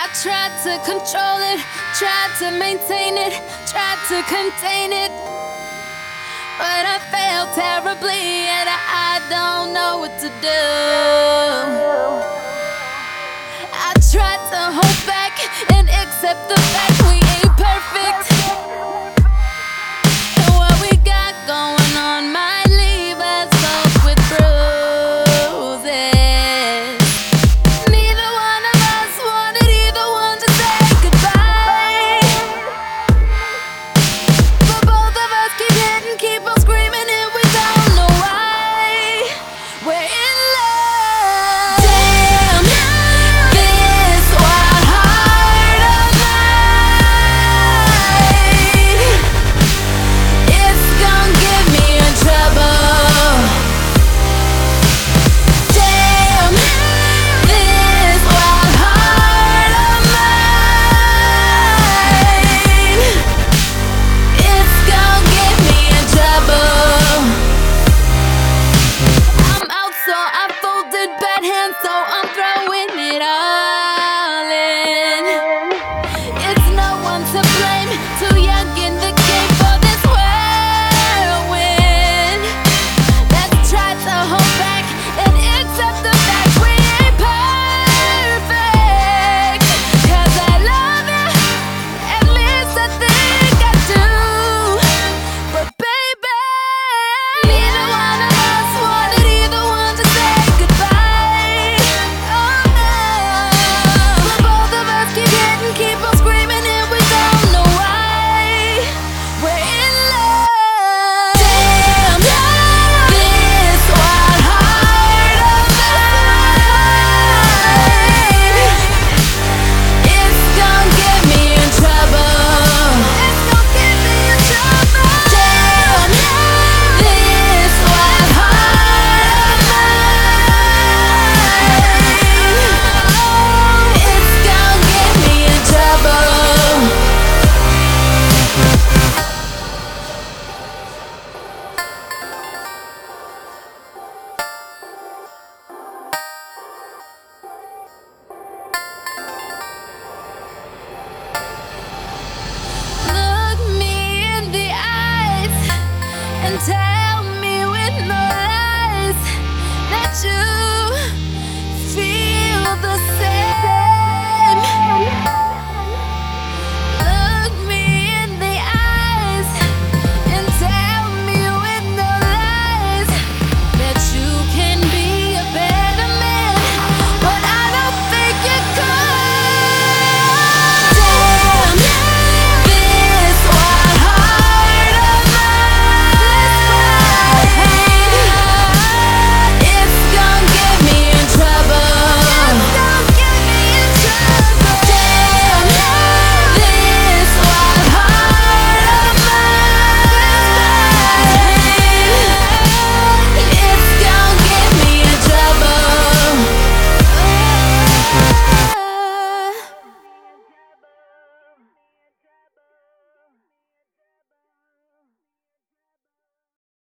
I tried to control it, tried to maintain it, tried to contain it, but I failed terribly and I don't know what to do. I tried to hold back and accept the fact we ain't perfect, and what we got going on might leave us both with bruises. Neither one of us wanted either one to say goodbye, but both of us keep hitting, keep on screaming, and we don't know why. We're in love. Damn, this wild heart of mine, it's gonna get me in trouble. Damn, this wild heart of mine, it's gonna get me in trouble. I'm out, so I folded bad hands, so I'm throwing it all in. It's no one to blame, too young in the game for this whirlwind. Let's try to hold back and accept the fact we ain't perfect. 'Cause I love you, at least I think I do. But baby, neither one of us wanted either one to say goodbye. Oh no, but both of us keep hitting, keep on screaming, and we don't know why. We're in love. Damn, this wild heart of mine, it's gonna get me in trouble. It's gonna get me in trouble. Damn, this wild heart of mine, it's gonna get me in trouble. Look me in the eyes and tell